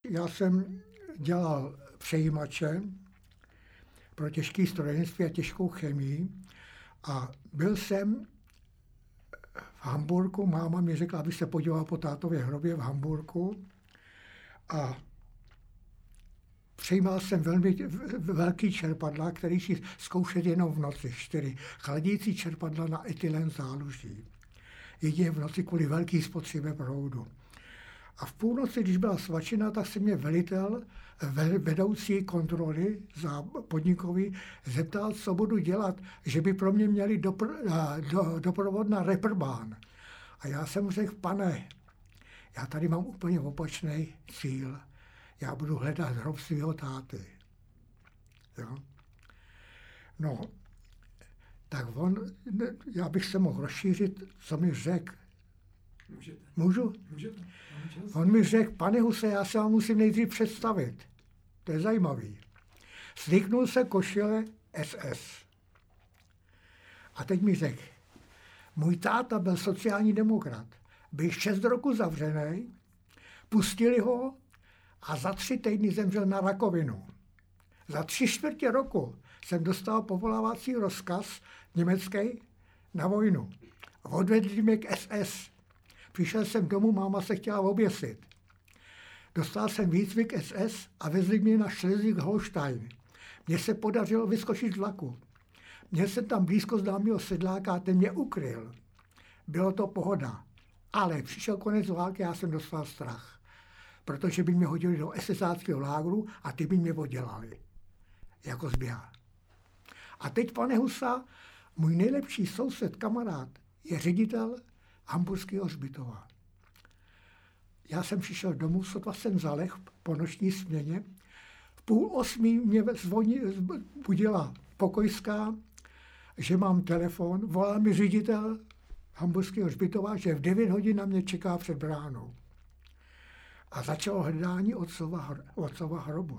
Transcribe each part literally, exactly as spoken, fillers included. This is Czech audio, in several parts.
Já jsem dělal přejímače pro těžké strojnictví a těžkou chemii a byl jsem v Hamburku, máma mi řekla, aby se podíval po tátově hrobě v Hamburku a přejímal jsem velmi velký čerpadla, který si zkoušet jenom v noci, čtyři chladicí čerpadla na etylen záluží. Jedině v noci kvůli velký spotřebě proudu. A v půlnoci, když byla svačina, tak se mě velitel, vedoucí kontroly za podnikový, zeptal, co budu dělat, že by pro mě měli dopr, do, doprovod na Reeperbahn. A já jsem řekl, pane, já tady mám úplně opačný cíl. Já budu hledat hrob svého táty. Jo? No, tak on, já bych se mohl rozšířit, co mi řekl. Můžete. Můžu? Můžete. On mi řekl, pane Huse, já se vám musím nejdřív představit. To je zajímavý. Slíknul se košile S S. A teď mi řekl, můj táta byl sociální demokrat. Byl šest roku zavřený, pustili ho a za tři týdny zemřel na rakovinu. Za tři čtvrtě roku jsem dostal povolávací rozkaz německý na vojnu. Odvedli mě k S S. Přišel jsem domů, máma se chtěla oběsit. Dostal jsem výcvik S S a vezli mě na Schleswig-Holstein. Mně se podařilo vyskočit z vlaku. Měl jsem tam blízko známého sedláka a ten mě ukryl. Bylo to pohoda. Ale přišel konec války a já jsem dostal strach. Protože by mě hodili do esesáckého lágru a ty by mě oddělali. Jako zběha. A teď, pane Husa, můj nejlepší soused, kamarád, je ředitel Hamburského hřbitova. Já jsem přišel domů, sotva jsem zaleh po noční směně. V půl osmí mě zvoní, budila pokojská, že mám telefon, volá mi ředitel Hamburského hřbitova, že v devět hodin na mě čeká před bránou. A začalo hledání otcova, otcova hrobu.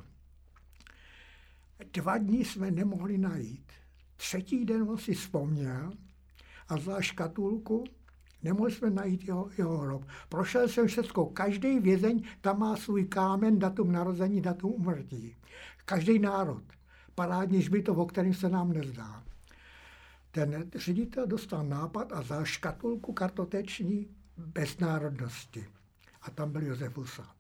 Dva dní jsme nemohli najít. Třetí den on si vzpomněl a vzal škatulku, nemohli jsme najít jeho, jeho hrob. Prošel jsem všecko. Každý vězeň tam má svůj kámen, datum narození, datum umrtí. Každý národ. Parádní hřbitov, o kterým se nám nezdá. Ten ředitel dostal nápad a vzal škatulku kartoteční bez národnosti. A tam byl Josef Husa.